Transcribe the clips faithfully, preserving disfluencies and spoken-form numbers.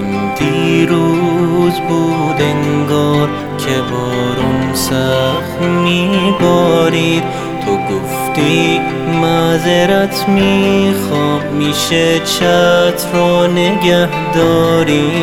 این دیروز بود انگار که بارون سخت میبارید. تو گفتی معذرت میخوام، میشه چتر رو نگه داری.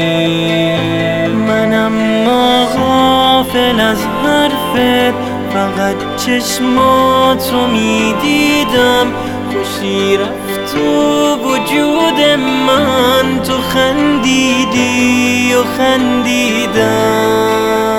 من اما غافل از حرفت، فقط چشمات رو میدیدم. خوشی رفت تو وجود من، تو خندیدی و خندیدم.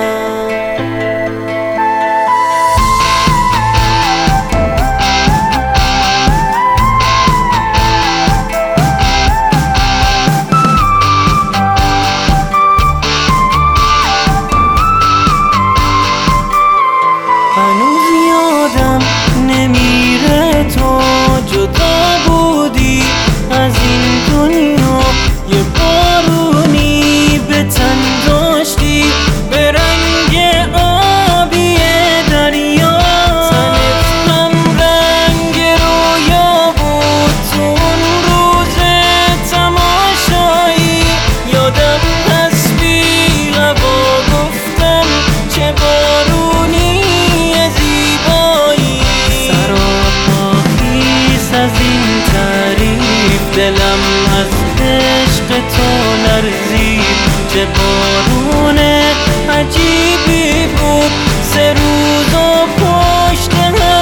هنوز یادم نمیره تو جدا بودی از این دنیا. یه بارونی به تن داشتی به رنگ آبی دریا. تنت هم رنگ رویا بود تو اون روز تماشایی. یادم هست بی غبا گفتم چه بارونی زیبایی. سراپاخیز از این تعریف، دلم از عشق تو لرزید. چه بارون عجیبی بود، سه روز و پشت هم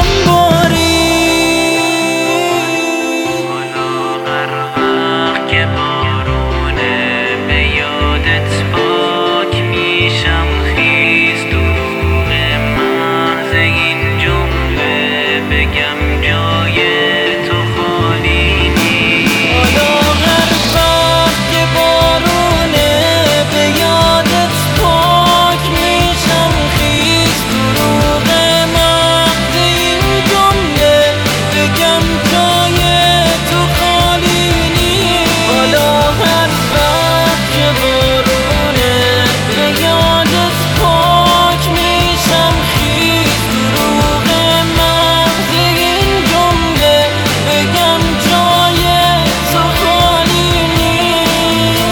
بارید. حالا هر وقت که بارونه به یادت پاک میشم خیز. دروغ محض این جمله بگم جای تو خالی نیست. حالا هر وقت که بارونه به یادت پاک میشم خیز. دروغ محض این جمله بگم جای تو خالی نیست. حالا هر وقت که بارونه به یادت پاک میشم خیز. دروغ محض این جمله بگم جای تو خالی نیست.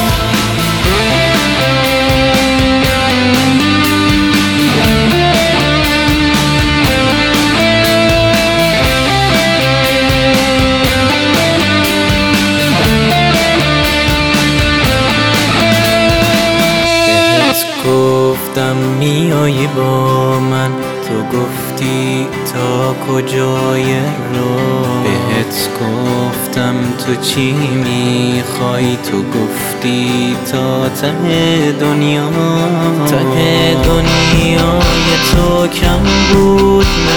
بهت گفتم میایی با من، تو گفتی تا کجای راه. بهت گفتم تو چی میخوای، تو گفتی تا ته دنیا. ته دنیای تو کم بود